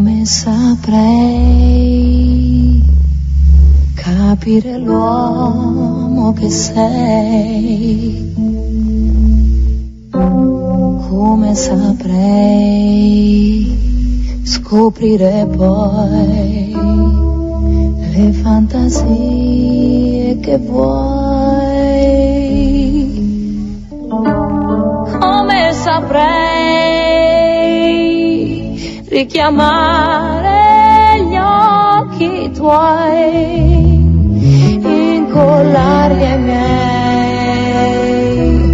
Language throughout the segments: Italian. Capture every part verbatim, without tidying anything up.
come saprei capire l'uomo che sei, come saprei scoprire poi le fantasie che vuoi, come saprei richiamare gli occhi tuoi, incollarli ai miei,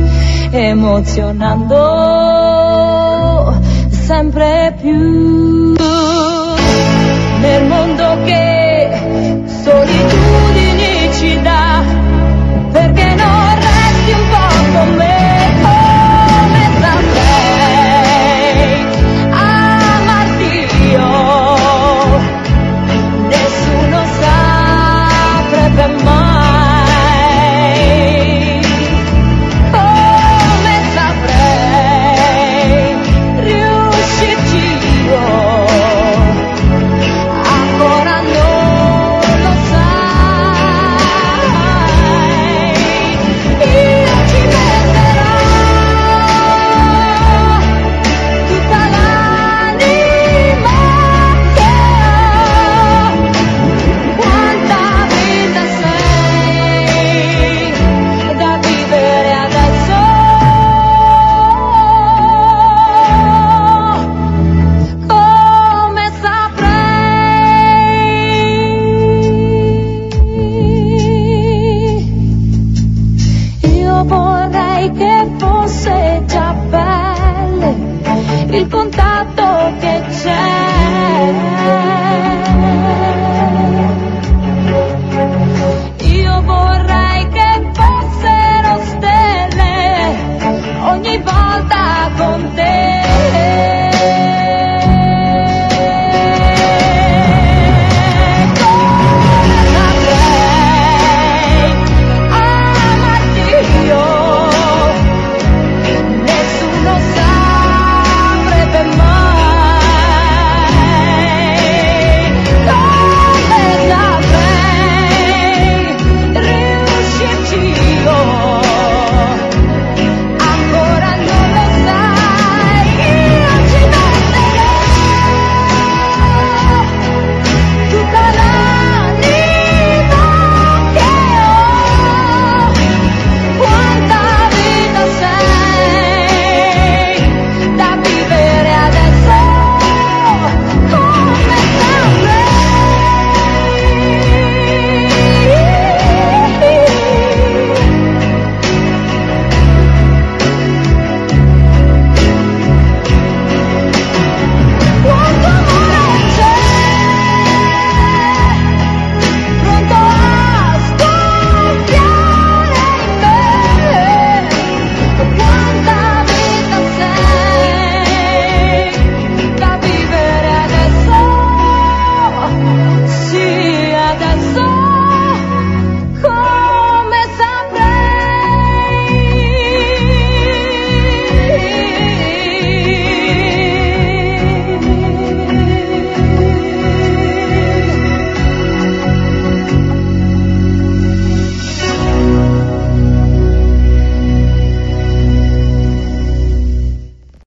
emozionando sempre più nel mondo che solitudini ci dà, perché non resti un po' con me. Come saprei amarti io, nessuno saprebbe mai. Come saprei riuscirci io, ancora non lo sai. Io ci metterò tutta l'anima che ho. Quanta vita sei da vivere adesso. Come saprei, io vorrei che fosse già pelle il contatto che c'è